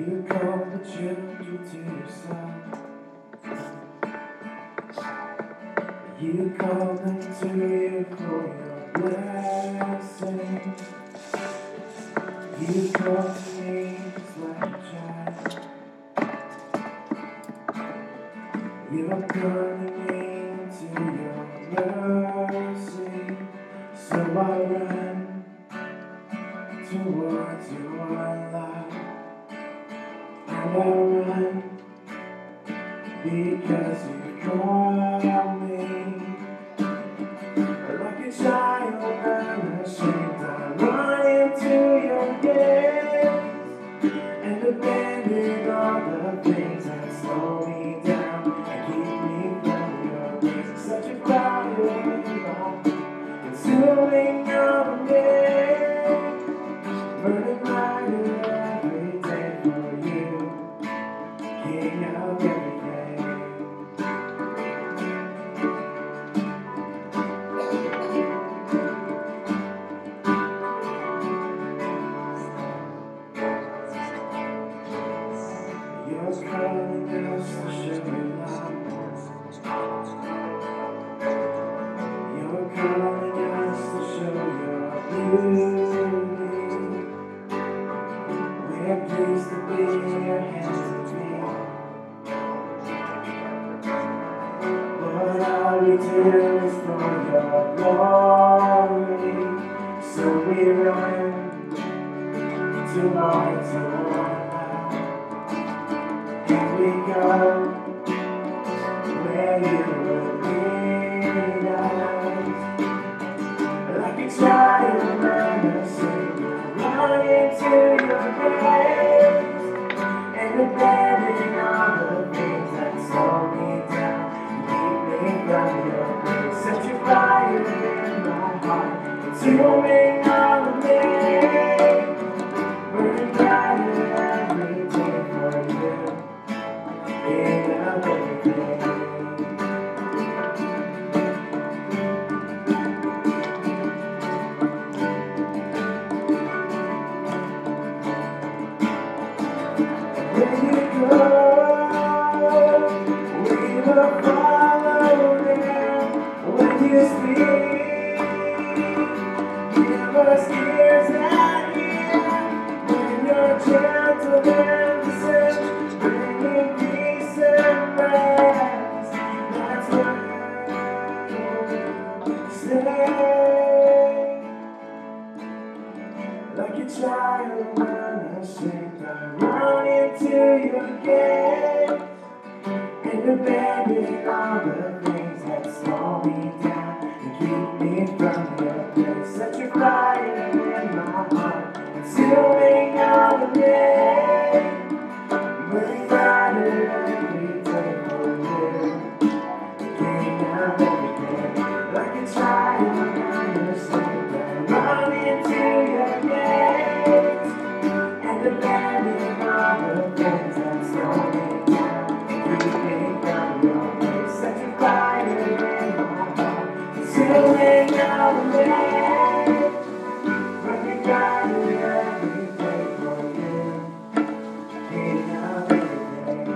You call the children to yourself. You call them to you for your blessing. You come to me just like a child. You're calling me into your mercy. So I run towards your light. And I run because you call me. Like a child unashamed, I run into your gates and abandon all the things that slow me down and keep me from your grace. It's such a fire in my heart, consuming all of me, burning brighter every day for you, King of everything. You're calling us to show your love. You're calling us to show your beauty. We're pleased to be your hands and feet. Lord, all we do is for your glory. So we run towards your light. And we go where you will lead us. Like a child innocent, run into your grace and abandon all the things that slow me down. Keep me from your grace. Set your fire in my heart, consuming all of me. Burning brighter every day for you, King of everything. Where you go, we will follow there. When you speak, give us ears that hear. When you're gentle and sweet, bringing peace and rest, that's where we'll stay. Like a child unashamed, I run into your gates and abandon all the things that slow me down and keep me from your grace. Set your fire in my heart, consuming all the day, burning brighter every day for you, King of everything. Like a child unashamed, I run into your gates and abandon all the things that slow me down. Keep me from your grace. Set your fire in my heart, consuming all the day, burning brighter every day for you, King of everything.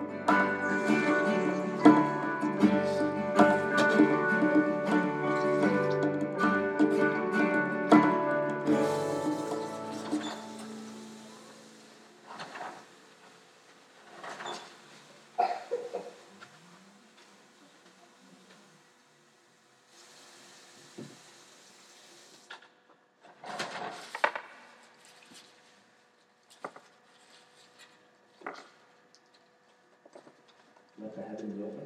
Let the heavens open.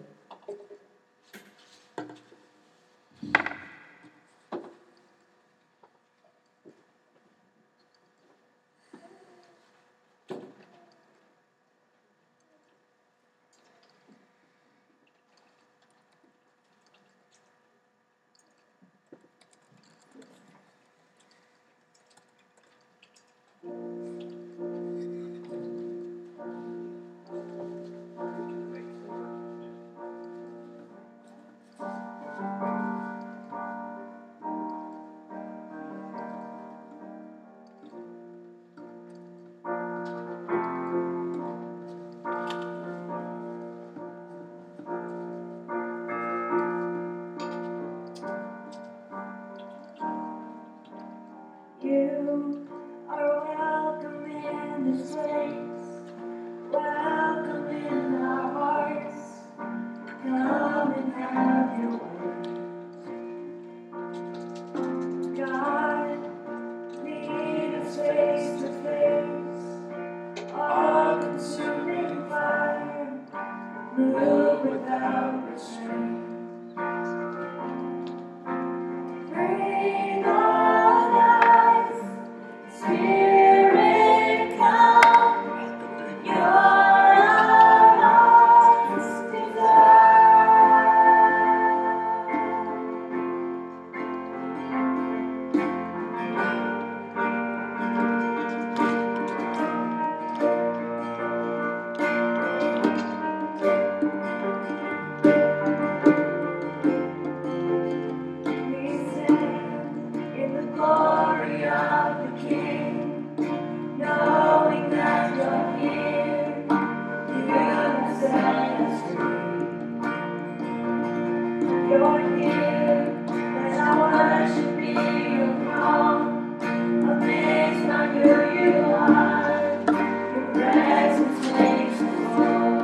you're here. Let our worship be your throne. Amazed by who you are. Your presence makes us whole.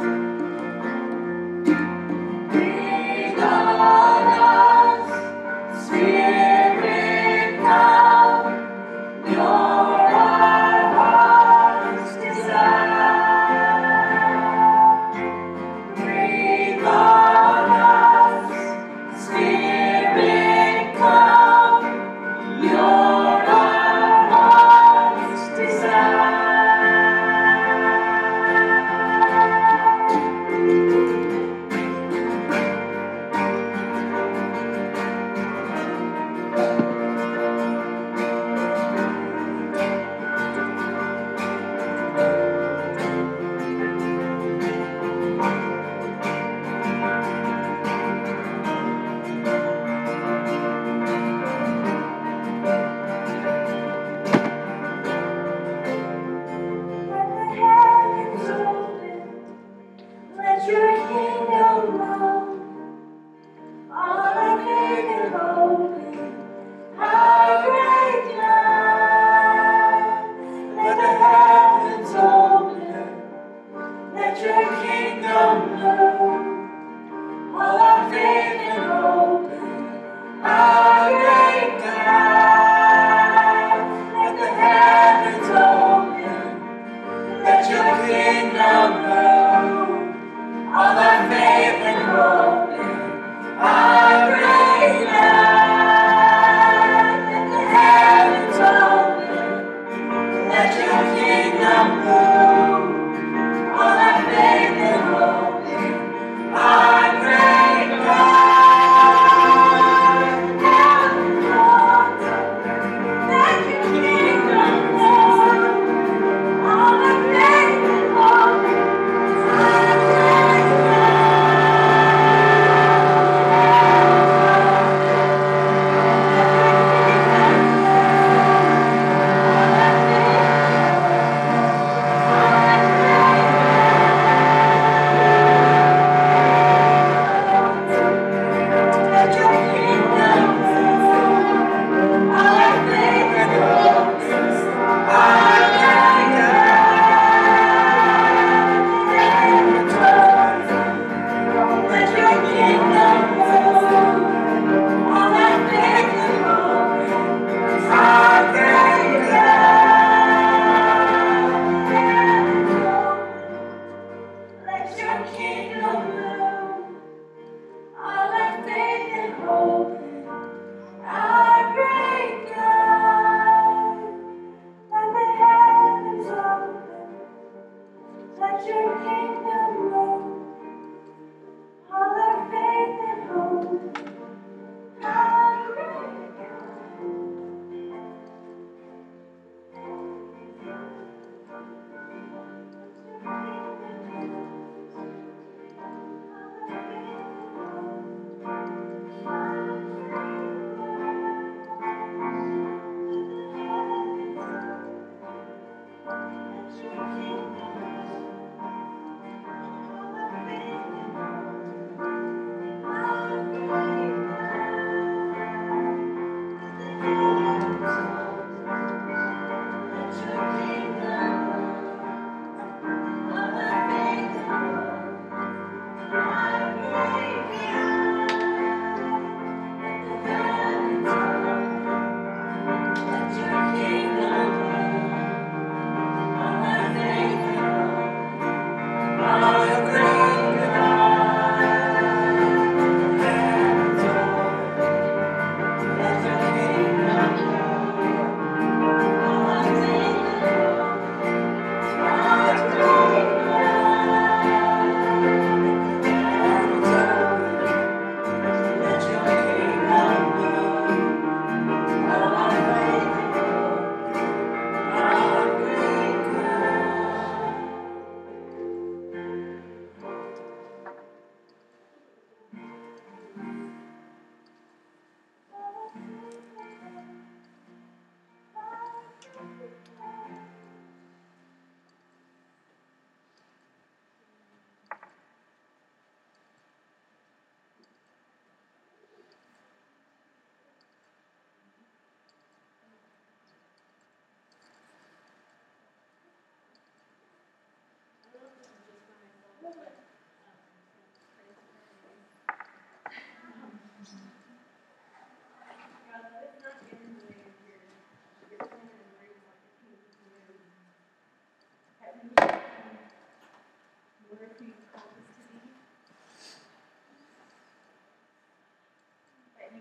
Breathe on us, Spirit, come. You're our heart's desire. Breathe on us,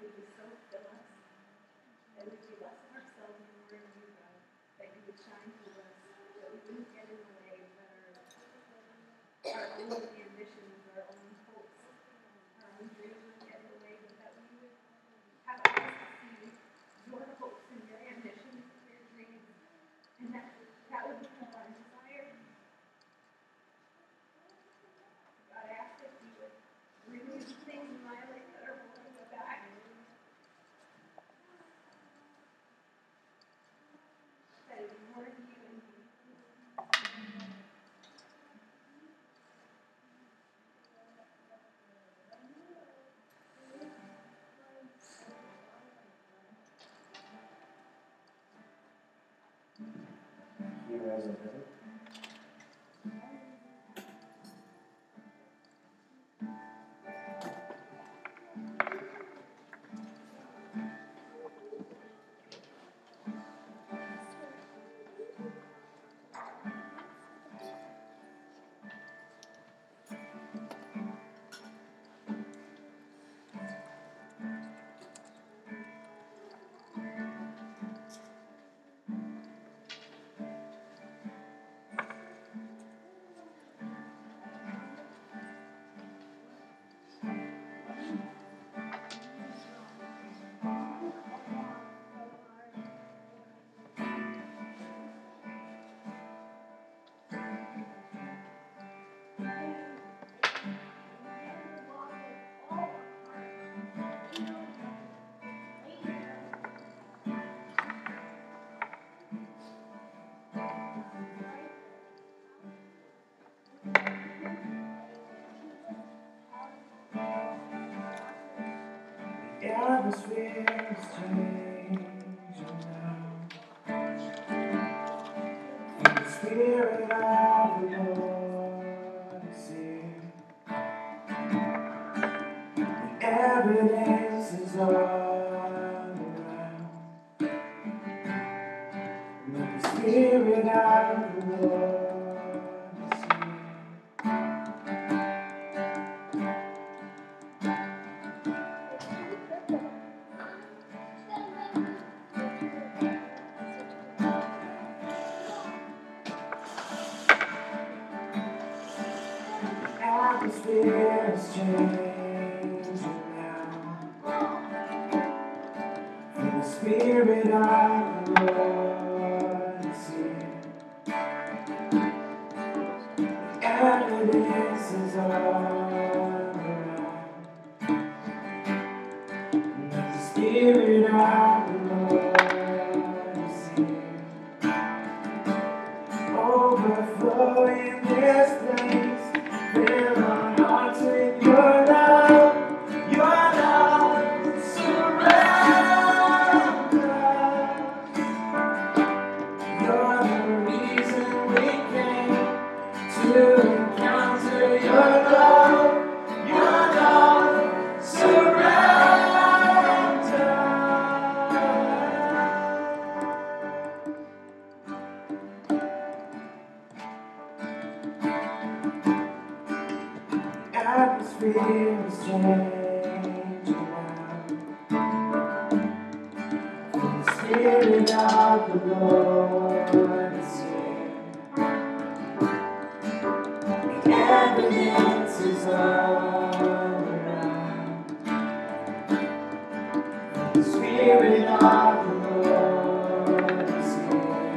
would just so fill us, that we would be less of ourselves and more of you, God, that you would shine through us, that we wouldn't get in the way, that our own ambitions, our own hopes, our own dreams would get in the way, but that we would have eyes to see your hopes and your ambitions and your dreams, and that would become our desire. God, I ask that you would remove things in my life that are holding me back. That it would be more of you and me. Here as a visit. The atmosphere is changing now. And the Spirit of the Lord is here. The evidence is all around. And the Spirit of the Lord is here. The atmosphere is changing now. And the Spirit of the Lord is here. The evidence is all around. And the Spirit of the Lord is here. Overflow in this place. Fill our hearts with your love. Your love surrounds us. You're the reason we came to encounter your love. Your love surrounds us. The atmosphere is changing now. And the Spirit of the Lord is here. The evidence is all around. And the Spirit of the Lord is here.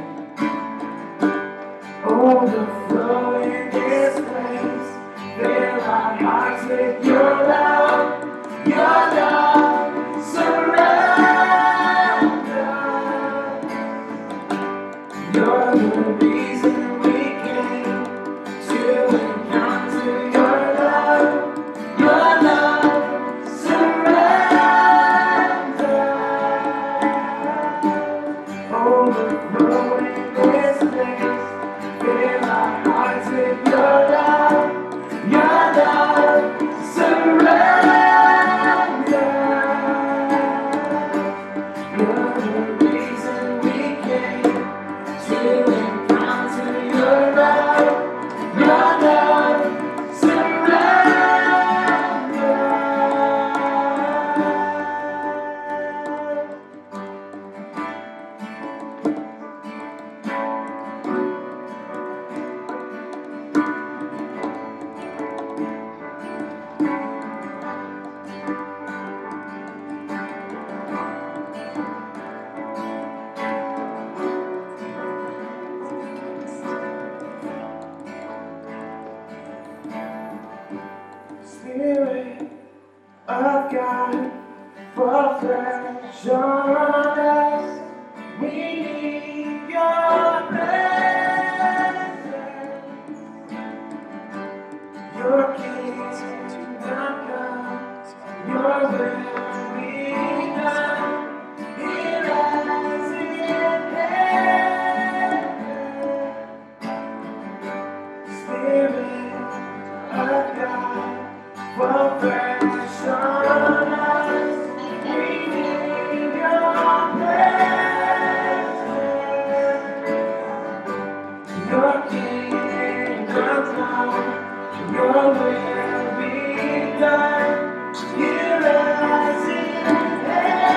Overflow in this place. Fill our hearts with your love. Your love surrounds us. You're the reason we came to encounter your love. Your love surrounds us. for fresh on us. We need your presence, your kingdom come, your will be done, here as in heaven. Spirit of God, for fresh on us. We need your presence, your kingdom come, your will be done, here as in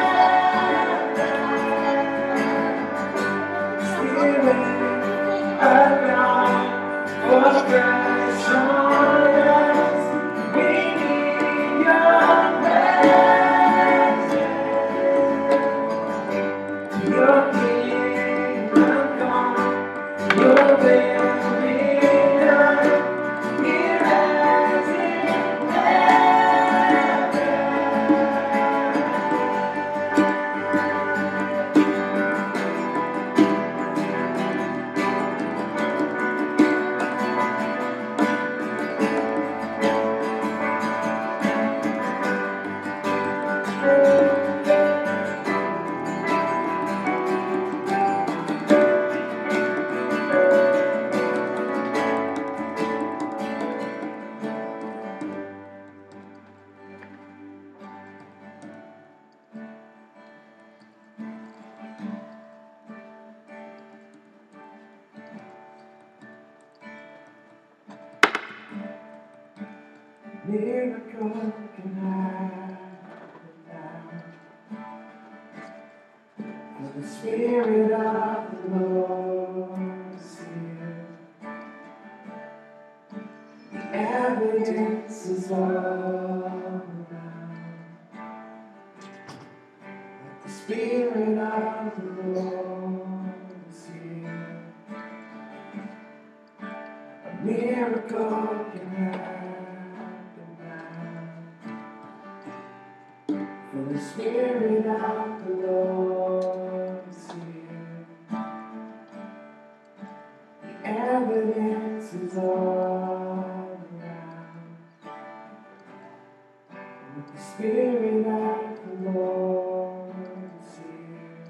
heaven. Spirit of God, for fresh on us. We need your presence, your kingdom come, your will be done, here as in heaven. Miracle can happen now, for the Spirit of the Lord is here. The evidence is all around that the Spirit of the Lord is here. A miracle can happen now, for the Spirit of the Lord is here. The evidence is all around that the Spirit of the Lord is here.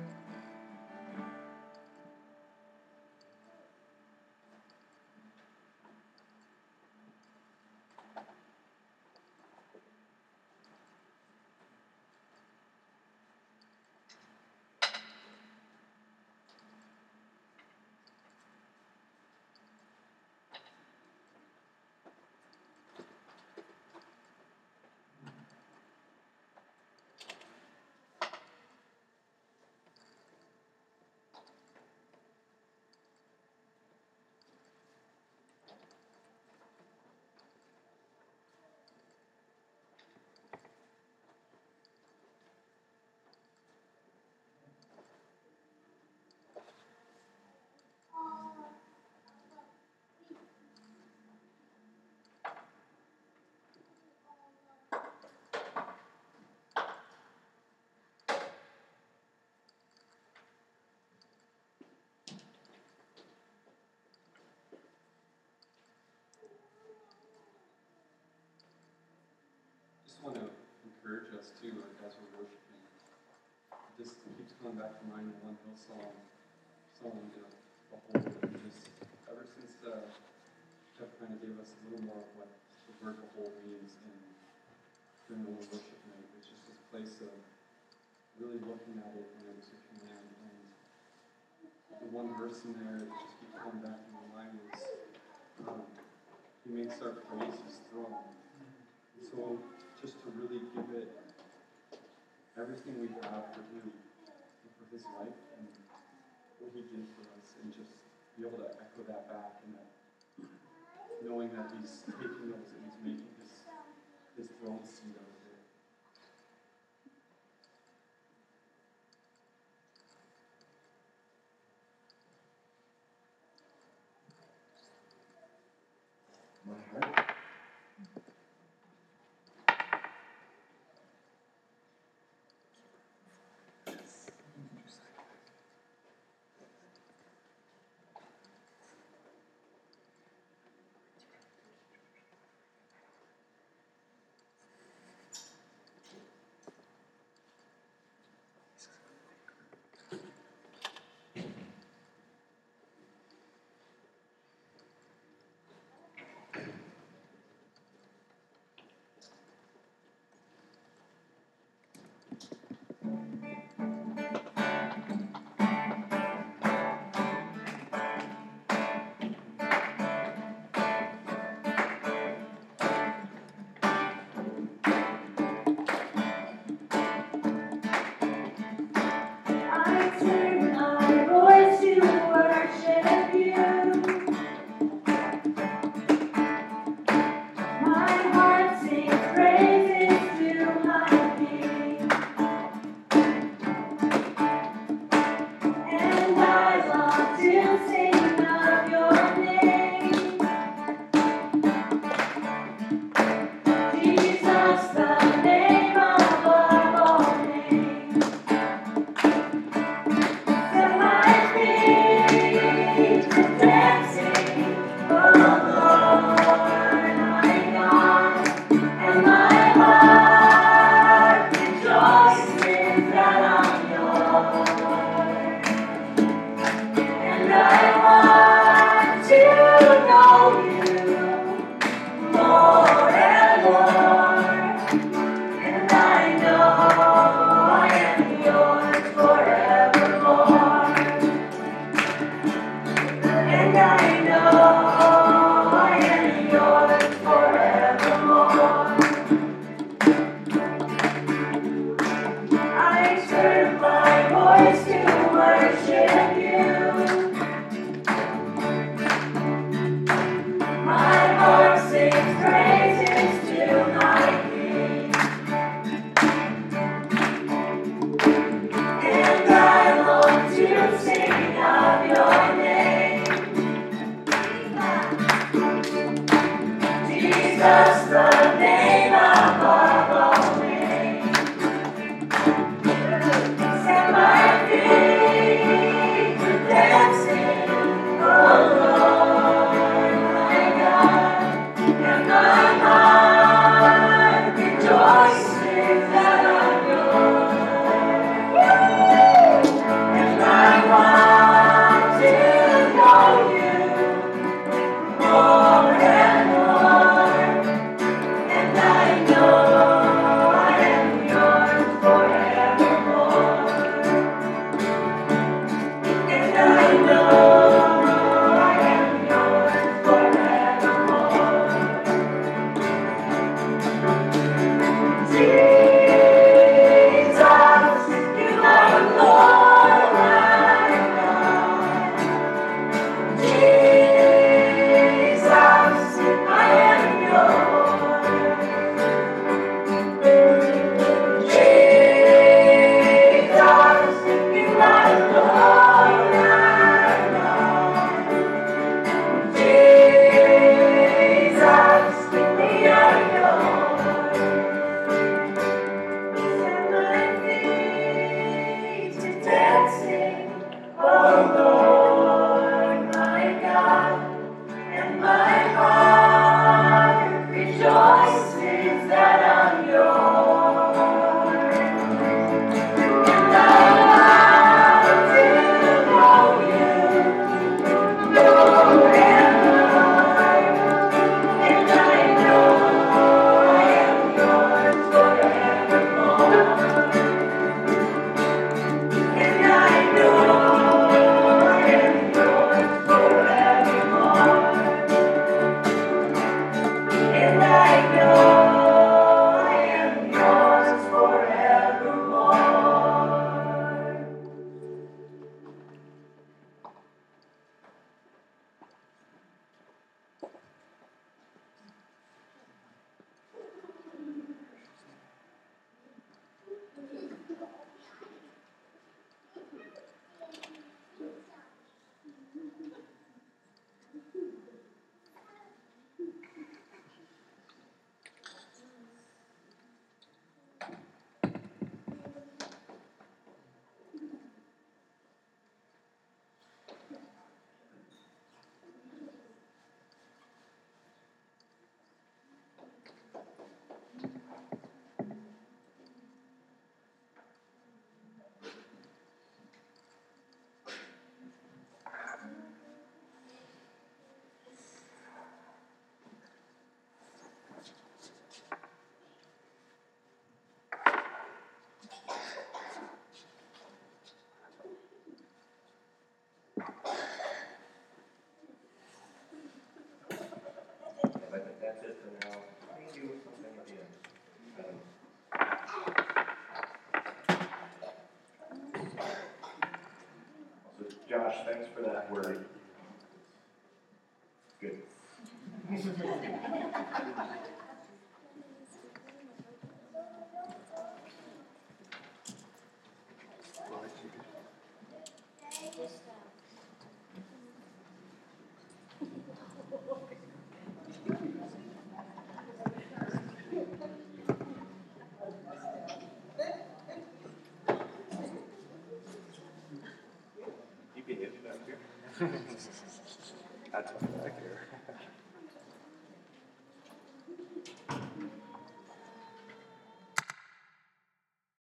Just want to encourage us too, like as we're worshiping. This keeps coming back to mind in one Hillsong song, behold, and just ever since Jeff kind of gave us a little more of what the word behold means during the Lord worship night. It's just this place of really looking at it and it was a command. And the one verse in there that just keeps coming back to my mind is he makes our praise his throne. And so just to really give it everything we have for him and for his life and what he did for us, and just be able to echo that back, and that knowing that he's taking those and he's making his throne seat out of it. My heart. Josh, thanks for that word. Good. You behave back here. That's back here.